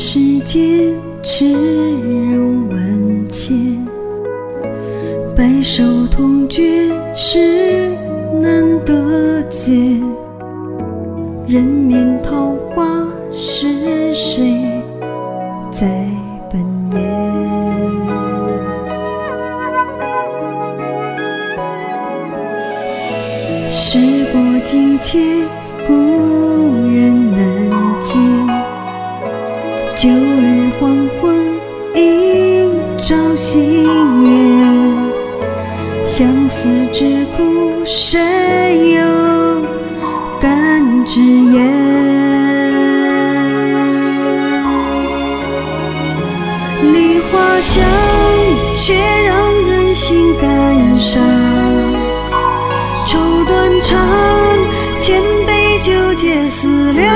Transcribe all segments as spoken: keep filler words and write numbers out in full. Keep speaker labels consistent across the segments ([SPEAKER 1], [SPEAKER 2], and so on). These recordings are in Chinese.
[SPEAKER 1] 世间耻辱万千，白首同居是难得见。人面桃花是谁在奔演？时过境迁，故人难见。旧日黄昏，映照新颜。相思之苦，谁又敢直言？梨花香，却让人心感伤。愁断肠，千杯酒解思量。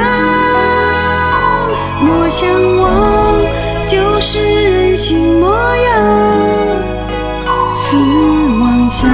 [SPEAKER 1] 莫相忘，旧时人心模样，似妄想。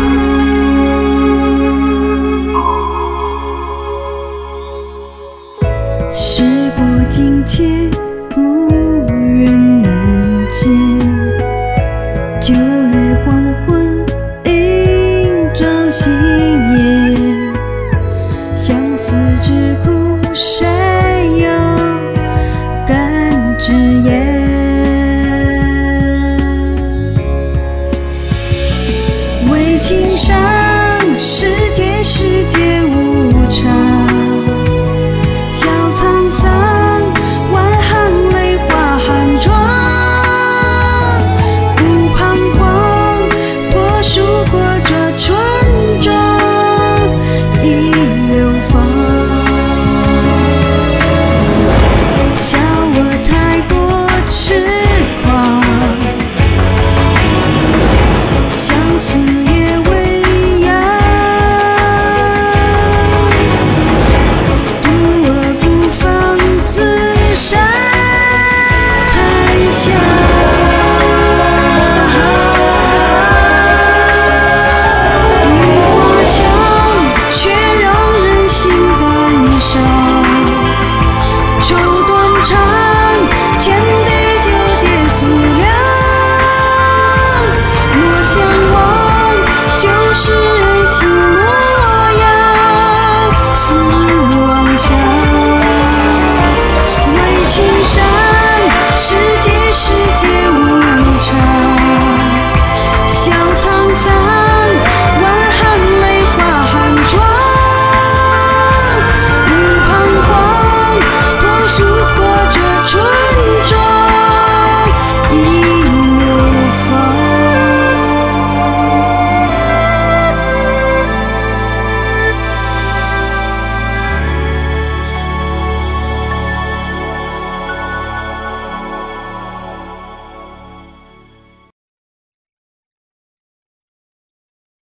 [SPEAKER 1] 时过境迁，故人难见。旧日黄昏，映照新颜。相思之苦，谁又敢直言？为情伤。